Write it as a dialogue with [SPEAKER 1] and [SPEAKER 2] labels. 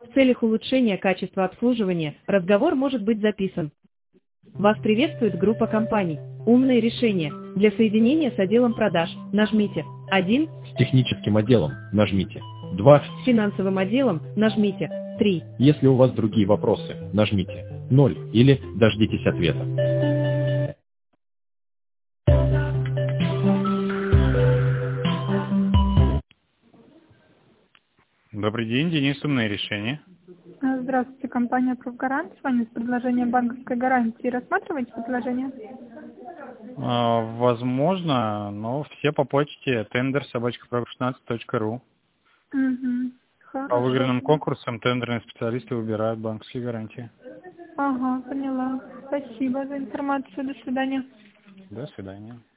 [SPEAKER 1] В целях улучшения качества обслуживания разговор может быть записан. Вас приветствует группа компаний. Умные решения. Для соединения с отделом продаж нажмите 1.
[SPEAKER 2] С техническим отделом нажмите 2.
[SPEAKER 1] С финансовым отделом нажмите 3.
[SPEAKER 2] Если у вас другие вопросы, нажмите 0 или дождитесь ответа.
[SPEAKER 3] Добрый день, Денис, умные решения.
[SPEAKER 4] Здравствуйте, компания «Профгарант». С вами с предложением банковской гарантии. Рассматриваете предложение?
[SPEAKER 3] Возможно, но все по почте tender@prof16.ru. По выигранным конкурсам тендерные специалисты выбирают банковские гарантии.
[SPEAKER 4] Ага, поняла. Спасибо за информацию. До свидания.
[SPEAKER 3] До свидания.